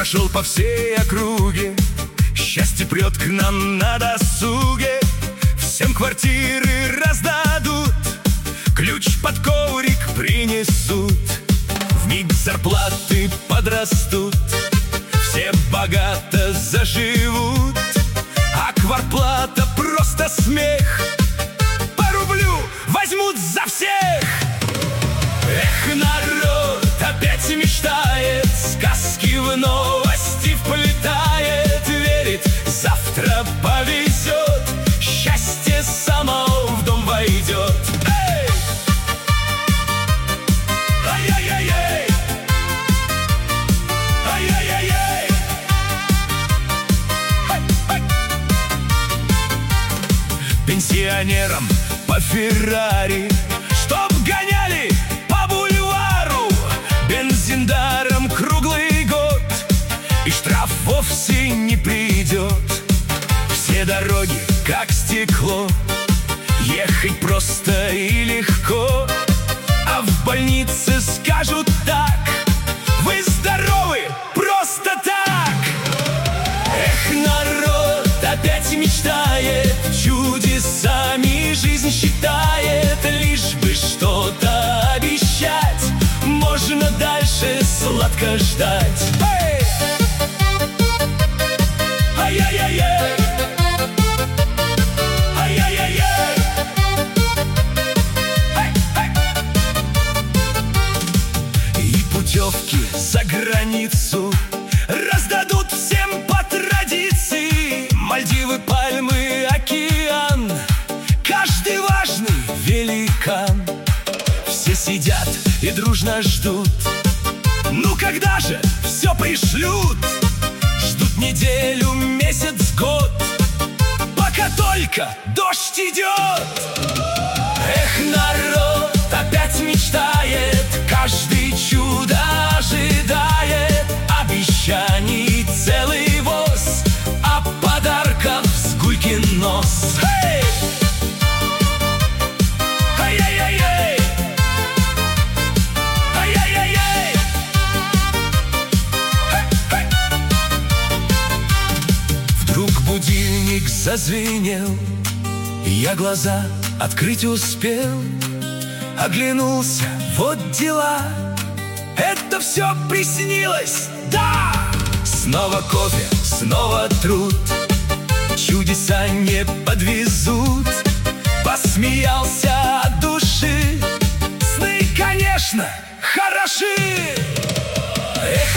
прошел по всей округе, счастье прет к нам на досуге. Всем квартиры раздадут, ключ под коврик принесут. Вмиг зарплаты подрастут, все богато заживут. А квартплата просто смех, по рублю возьмут за всех. Эх, народ опять мечтает, сказки в новости вплетает, верит, завтра повезет, счастье само в дом войдет. Эй! Ай-яй-яй-яй! Ай-яй-яй-яй! Ай-ай! Пенсионерам по Феррари, чтоб гоняли по бульвару, бензин даром круглый год, и штраф вовсе не придет. Все дороги как стекло, ехать просто и легко. А в больнице скажут так: вы здоровы просто так. Эх, народ опять мечтает, чудесами жизнь считает, лишь бы что-то обещать, можно дальше сладко ждать. Эй! Ай-яй-яй-яй! Ай-яй-яй-яй! Ай-ай! И путевки за границу раздадут всем по традиции. Мальдивы, Пальмы, океан, каждый важный великан. Все сидят и дружно ждут, ну когда же все пришлют? Ждут неделю, месяц, год, пока только дождь идет. Эх, народ опять мечтает, каждый чудо ожидает. Обещаний целый воз, а подарков с гулькин нос. Эй! Ай-яй-яй-яй! Ай-яй-яй-яй! Эй-эй! Вдруг будильник зазвенел, я глаза открыть успел. Оглянулся, вот дела, это все приснилось, да! Снова кофе, снова труд, чудеса не подвезут. Посмеялся от души, сны, конечно, хороши. Эх,